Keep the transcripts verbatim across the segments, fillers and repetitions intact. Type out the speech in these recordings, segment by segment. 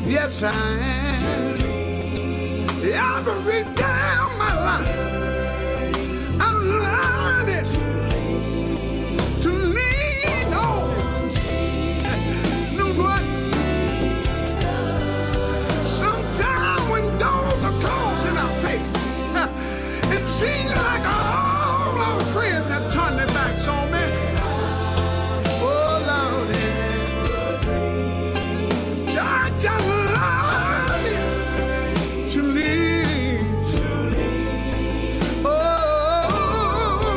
Yes, I am. Every day of my life, I'm learning to lean on Him. You know what? Sometimes when doors are closed in our faith, it seems like all our friends have turned their backs on me. Oh, Lord, Judge, I love you to lean. Oh,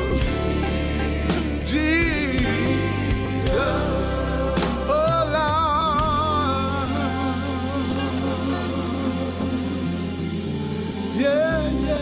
Jesus. Oh, Lord. Yeah, yeah.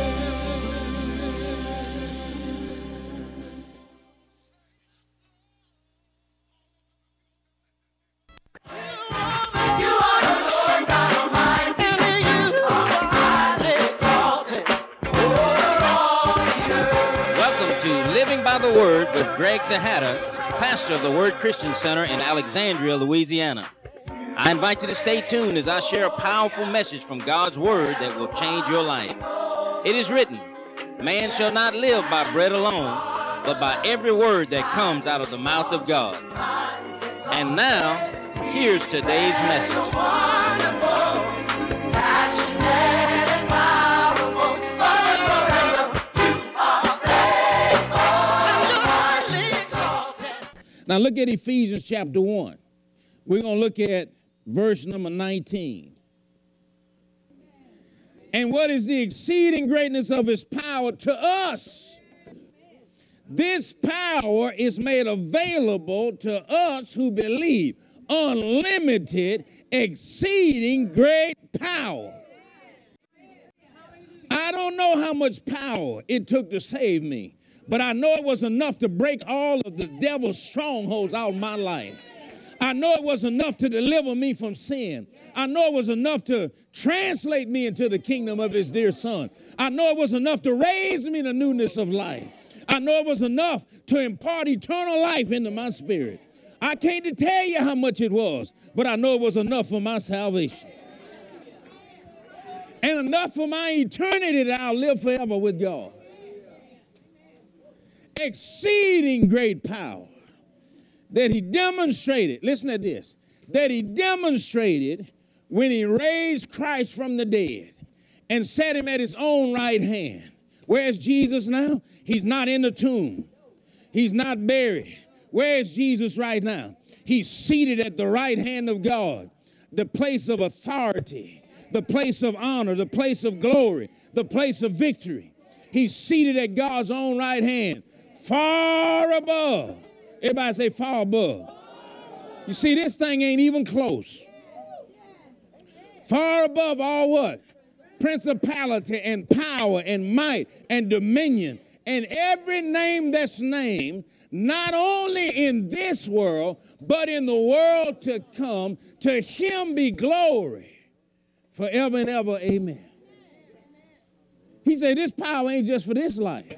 Welcome to Living by the Word with Greg Tejada, pastor of the Word Christian Center in Alexandria, Louisiana. I invite you to stay tuned as I share a powerful message from God's Word that will change your life. It is written, man shall not live by bread alone, but by every word that comes out of the mouth of God. And now, here's today's message. Now look at Ephesians chapter one. We're going to look at verse number nineteen. And what is the exceeding greatness of his power to us? This power is made available to us who believe. Unlimited, exceeding great power. I don't know how much power it took to save me, but I know it was enough to break all of the devil's strongholds out of my life. I know it was enough to deliver me from sin. I know it was enough to translate me into the kingdom of his dear son. I know it was enough to raise me to newness of life. I know it was enough to impart eternal life into my spirit. I can't tell you how much it was, but I know it was enough for my salvation. And enough for my eternity that I'll live forever with God. Exceeding great power that he demonstrated, listen to this, that he demonstrated when he raised Christ from the dead and set him at his own right hand. Where's Jesus now? He's not in the tomb. He's not buried. Where is Jesus right now? He's seated at the right hand of God, the place of authority, the place of honor, the place of glory, the place of victory. He's seated at God's own right hand, far above. Everybody say far above. You see, this thing ain't even close. Far above all what? Principality and power and might and dominion and every name that's named, not only in this world, but in the world to come. To him be glory forever and ever. Amen. He said this power ain't just for this life.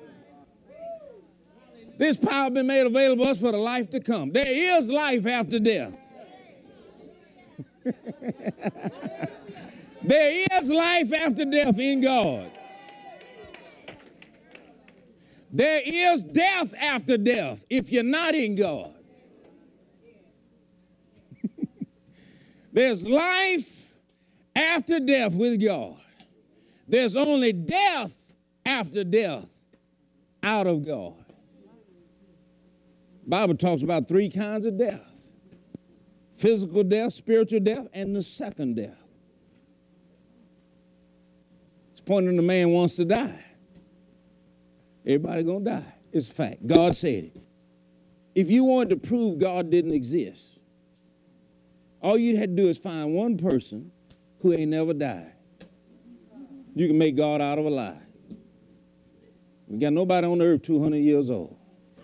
This power been made available to us for the life to come. There is life after death. There is life after death in God. There is death after death if you're not in God. There's life after death with God. There's only death after death out of God. The Bible talks about three kinds of death: physical death, spiritual death, and the second death. It's pointing the man wants to die. Everybody gonna die. It's a fact. God said it. If you wanted to prove God didn't exist, all you had to do is find one person who ain't never died. You can make God out of a lie. We got nobody on earth two hundred years old.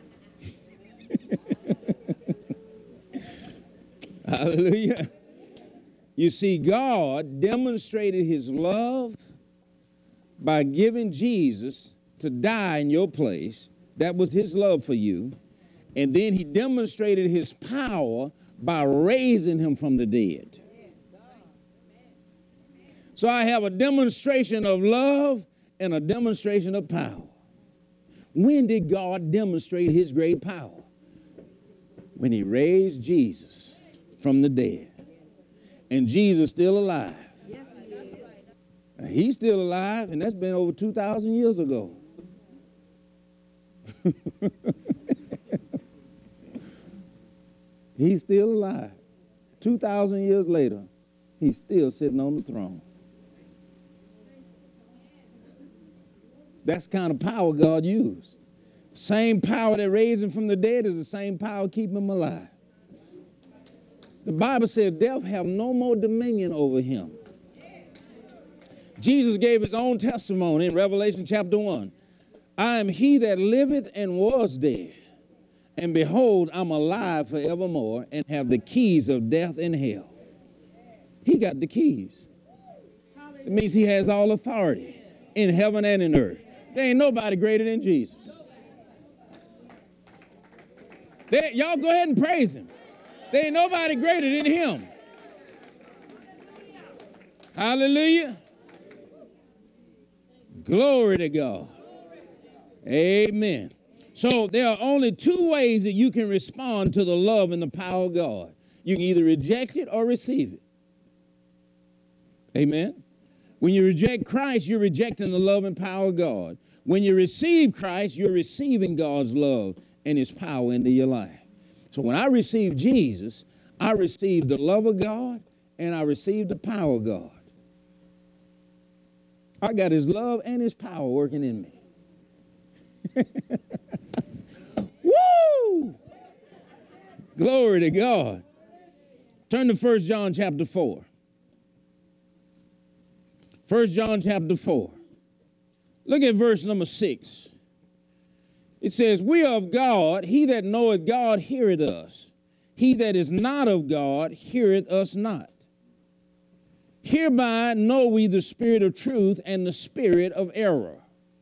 Hallelujah. You see, God demonstrated his love by giving Jesus to die in your place. That was his love for you. And then he demonstrated his power by raising him from the dead. So I have a demonstration of love and a demonstration of power. When did God demonstrate his great power? When he raised Jesus from the dead. And Jesus still alive. He's still alive, and that's been over two thousand years ago. He's still alive. two thousand years later, he's still sitting on the throne. That's the kind of power God used. Same power that raised him from the dead is the same power keeping him alive. The Bible said death have no more dominion over him. Jesus gave his own testimony in Revelation chapter one. I am he that liveth and was dead. And behold, I'm alive forevermore and have the keys of death and hell. He got the keys. It means he has all authority in heaven and in earth. There ain't nobody greater than Jesus. There, y'all go ahead and praise him. There ain't nobody greater than him. Hallelujah. Glory to God. Amen. So there are only two ways that you can respond to the love and the power of God. You can either reject it or receive it. Amen. When you reject Christ, you're rejecting the love and power of God. When you receive Christ, you're receiving God's love and his power into your life. So when I received Jesus, I received the love of God and I received the power of God. I got his love and his power working in me. Woo! Glory to God. Turn to First John chapter four. First John chapter four. Look at verse number six. It says, we are of God, he that knoweth God heareth us. He that is not of God heareth us not. Hereby know we the spirit of truth and the spirit of error.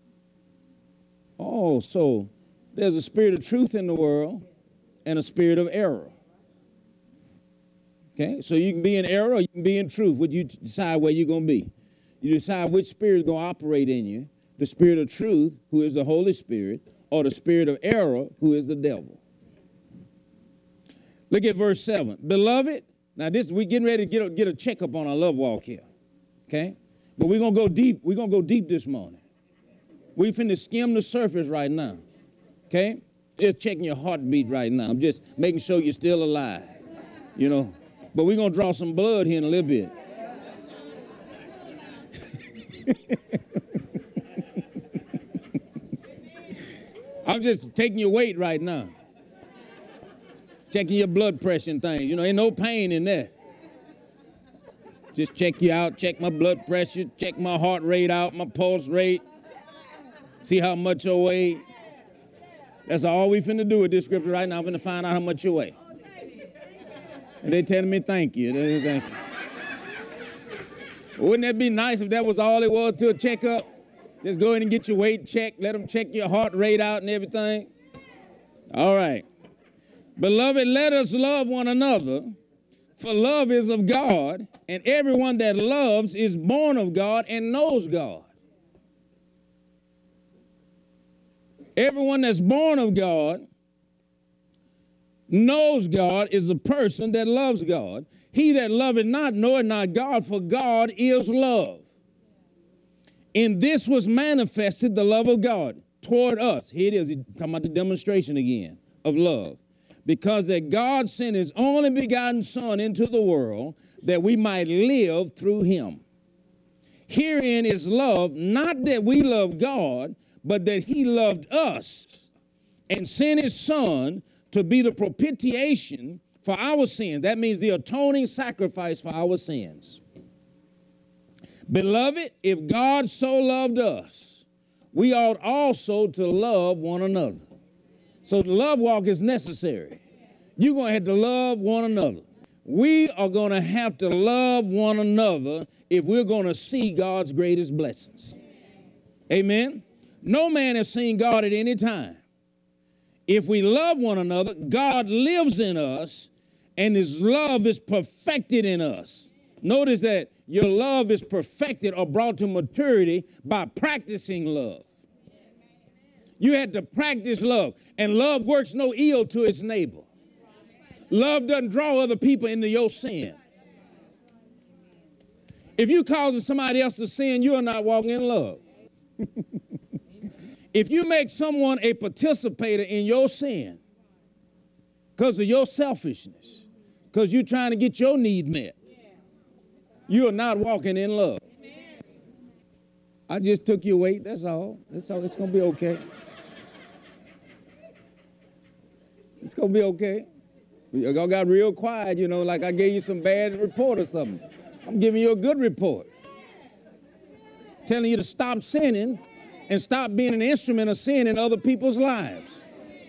Oh, so there's a spirit of truth in the world and a spirit of error. Okay, so you can be in error or you can be in truth. Would you decide where you're going to be? You decide which spirit is going to operate in you, the spirit of truth, who is the Holy Spirit, or the spirit of error, who is the devil. Look at verse seven. Beloved, now this, we're getting ready to get a, get a checkup on our love walk here, okay? But we're going to go deep. We're going to go deep this morning. We finna skim the surface right now, okay? Just checking your heartbeat right now. I'm just making sure you're still alive, you know? But we're going to draw some blood here in a little bit. I'm just taking your weight right now. Checking your blood pressure and things. You know, ain't no pain in that. Just check you out, check my blood pressure, check my heart rate out, my pulse rate. See how much you weigh. That's all we finna do with this scripture right now. I'm finna find out how much you weigh. And they telling me thank you. They thank you. Wouldn't that be nice if that was all it was to a checkup? Just go in and get your weight checked. Let them check your heart rate out and everything. All right. Beloved, let us love one another, for love is of God, and everyone that loves is born of God and knows God. Everyone that's born of God knows God is a person that loves God. He that loveth not knoweth not God, for God is love. In this was manifested the love of God toward us. Here it is, he's talking about the demonstration again of love. Because that God sent his only begotten Son into the world that we might live through him. Herein is love, not that we love God, but that he loved us and sent his Son to be the propitiation for our sins. That means the atoning sacrifice for our sins. Beloved, if God so loved us, we ought also to love one another. So the love walk is necessary. You're going to have to love one another. We are going to have to love one another if we're going to see God's greatest blessings. Amen? No man has seen God at any time. If we love one another, God lives in us, and his love is perfected in us. Notice that your love is perfected or brought to maturity by practicing love. You had to practice love, and love works no ill to its neighbor. Love doesn't draw other people into your sin. If you're causing somebody else to sin, you are not walking in love. If you make someone a participator in your sin because of your selfishness, because you're trying to get your need met, you are not walking in love. I just took your weight, that's all. That's all. It's going to be okay. It's going to be okay. Y'all got real quiet, you know, like I gave you some bad report or something. I'm giving you a good report. Telling you to stop sinning and stop being an instrument of sin in other people's lives.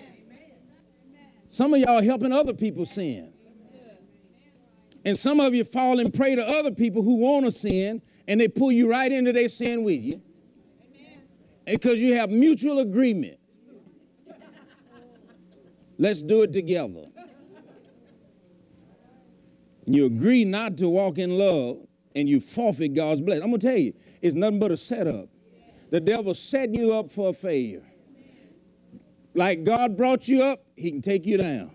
Some of y'all helping other people sin. And some of you fall and prey to other people who want to sin, and they pull you right into their sin with you. Because you have mutual agreement. Let's do it together. You agree not to walk in love, and you forfeit God's blessing. I'm going to tell you, it's nothing but a setup. The devil set you up for a failure. Like God brought you up, he can take you down.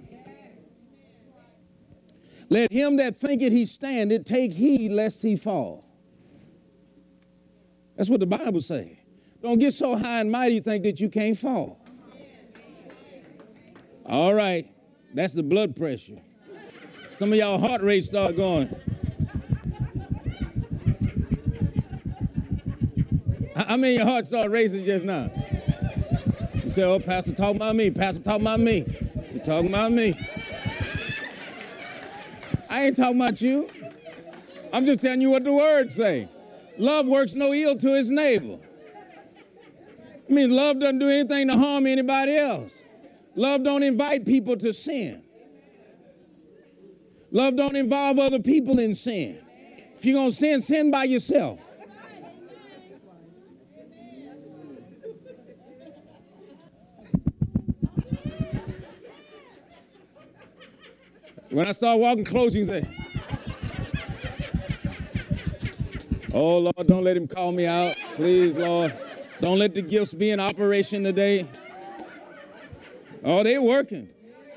Let him that thinketh he standeth take heed lest he fall. That's what the Bible says. Don't get so high and mighty you think that you can't fall. All right, that's the blood pressure. Some of y'all heart rate start going. I mean, your heart started racing just now. You say, oh, Pastor, talk about me. Pastor, talk about me. You're talking about me. I ain't talking about you. I'm just telling you what the words say. Love works no ill to his neighbor. I mean, love doesn't do anything to harm anybody else. Love don't invite people to sin. Love don't involve other people in sin. If you're going to sin, sin by yourself. When I start walking close, you say, oh, Lord, don't let him call me out. Please, Lord. Don't let the gifts be in operation today. Oh, they're working.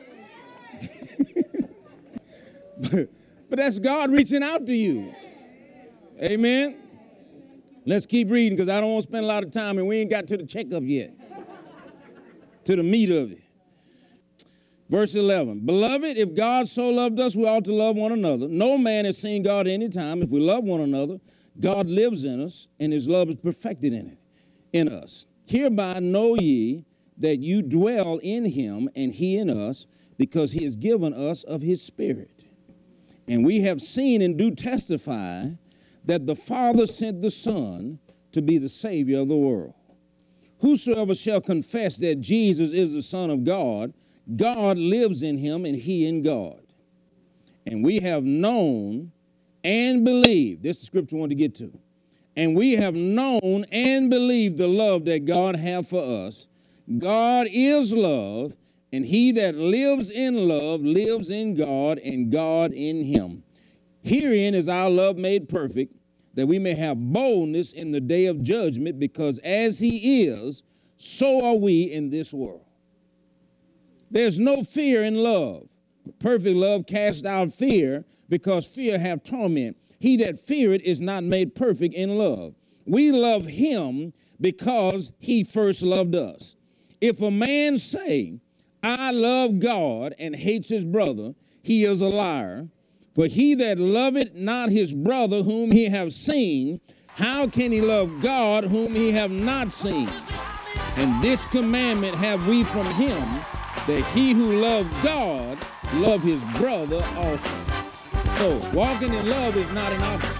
but, but that's God reaching out to you. Amen. Let's keep reading because I don't want to spend a lot of time and we ain't got to the checkup yet. To the meat of it. Verse eleven, beloved, if God so loved us, we ought to love one another. No man has seen God at any time. If we love one another, God lives in us, and his love is perfected in it, in us. Hereby know ye that you dwell in him, and he in us, because he has given us of his Spirit. And we have seen and do testify that the Father sent the Son to be the Savior of the world. Whosoever shall confess that Jesus is the Son of God, God lives in him and he in God. And we have known and believed, this is the scripture I want to get to, and we have known and believed the love that God hath for us. God is love, and he that lives in love lives in God and God in him. Herein is our love made perfect, that we may have boldness in the day of judgment, because as he is, so are we in this world. There's no fear in love. Perfect love casts out fear, because fear hath torment. He that feareth is not made perfect in love. We love him because he first loved us. If a man say, I love God, and hates his brother, he is a liar. For he that loveth not his brother whom he hath seen, how can he love God whom he hath not seen? And this commandment have we from him, that he who loves God love his brother also. So walking in love is not an option.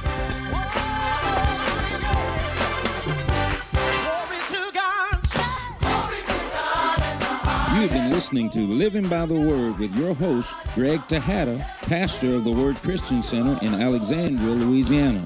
You've been listening to Living by the Word with your host, Greg Tejada, pastor of the Word Christian Center in Alexandria, Louisiana.